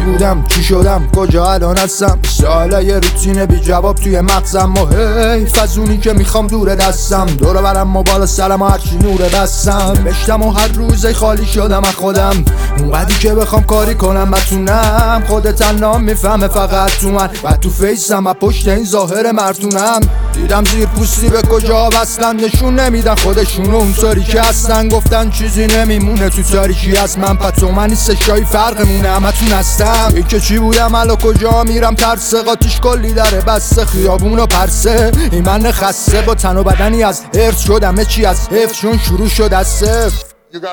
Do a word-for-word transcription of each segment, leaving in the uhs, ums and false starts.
بودم چی شدم کجا الان هستم سوالای روتین بی جواب توی مغزم و هی فزونی که میخوام دور دستم دور برم و بالا سرم و هرچی نوره بستم نوشتم و هر روز خالی شدم از خودم اونقدی که بخوام کاری کنم بتونم خودت تنها میفهمه فقط تو من و تو فیسم و پشت این ظاهر مرتونم دیدم زیر پوستی به کجا بستن نشون نمیدن خودشونو اونطوری که هستن گفتن چیزی نمیمونه تو تاریکی از من پتو من نیست شایی فرقمونه همتون هستم این که چی بودم الان کجا میرم ترسه قاتیش کلی داره بسته خیابون و پرسه این من خسته با تن و بدنی از حرص شدم چی از حفشون شروع شد از صفر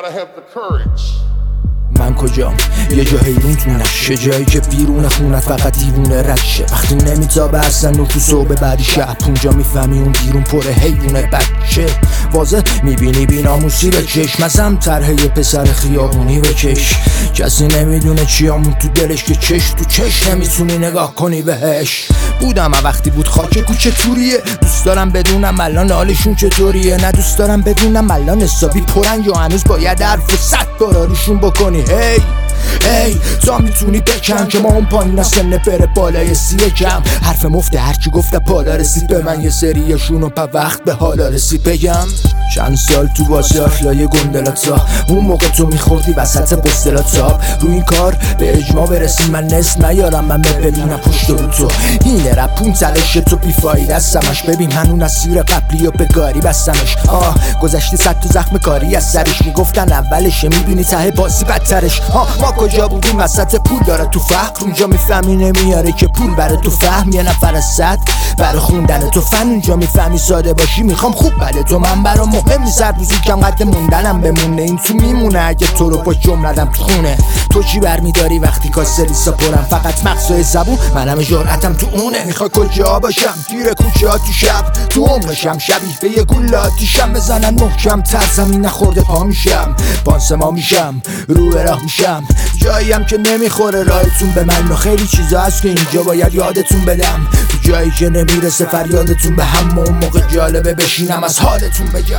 من کجام یه جا حیرون تو نشه جایی که بیرون خونت فقط دیوونه رشه وقتی نمیتابه اصلا نور تو صبح بعدی شب اونجا میفهمی اون بیرون پر حیوونه بچه واضح میبینی بیناموسی به چشم ازم طرح یه پسر خیابونی بکش کسی نمیدونه چیامون تو دلش که چش تو چش نمیتونی نگاه کنی بهش بودم وقتی بود خاک کوچه توریه دوست دارم بدونم الان حالشون چطوریه نه دوست دارم بدونم الان حسابی پرن یا هنوز باید حرف و صد باراریشون بکنی هی ای تا میتونی بکن که ما اون پایین از سنه بره بالای سی کم حرف مفته هرچی گفته پالا رسید به من یه سریاشونو پا وقت به حالا رسید بگم چند سال تو واسه اخلای گندلاتا اون موقع تو میخوردی وسط بستلاتا رو این کار به اجماع برسیم من نصف نیارم من ببینم پشت رو تو این رپون تلش تو بیفاید از سمش ببین من اون اسیر قبلی و به گاری بستمش آه گذشتی صد تو زخم کاری از سرش میگفتن اولشه میبینی ته بازی بدترش آه ما کجا بودیم وسط پول داره تو فقر اونجا میفهمی نمیاره که پول برای تو فهم یه نفر از صد برای خوندن تو فن اونجا میفهمی ساده باشی میخوام خوب بله تو من برام مهم نیست هر روزی کم قد موندنم بمونه این تو میمونه اگه تو رو با جملدم تو خونه تو چی برمیداری وقتی کاسه لیسا پرم فقط مغزای زبون منم جرأتم تو اونه میخوای کجا باشم گیر کوچه ها تو شب تو عمرشم شبیه به یه گل آتیشم بزنن محکم تر زمین نخورده پا میشم پانسما میشم رو به راه میشم جاییم که نمیخوره راهتون به من و خیلی چیزا هست که اینجا باید یادتون بدم تو جایی که نمیرسه فریادتون به هم اون موقع جالبه بشینم از حالتون بگم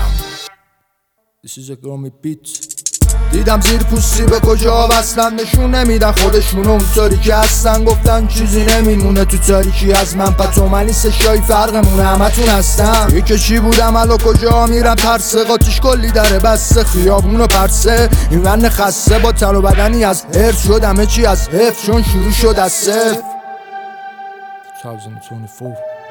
This is a Grammy beat دیدم زیر پوستی به کجا بستن نشون نمیدن خودشون اونطوری که هستن گفتن چیزی نمیمونه تو تاریکی از من پتو من نیست شایی فرقمونه همتون هستم این که چی بودم الان کجا میرم ترسه قاتیش کلی داره بسته خیابون و پرسه این من خسته با تن و بدنی از حرص شدم چی از حفشون شروع شد از صفر twenty twenty-four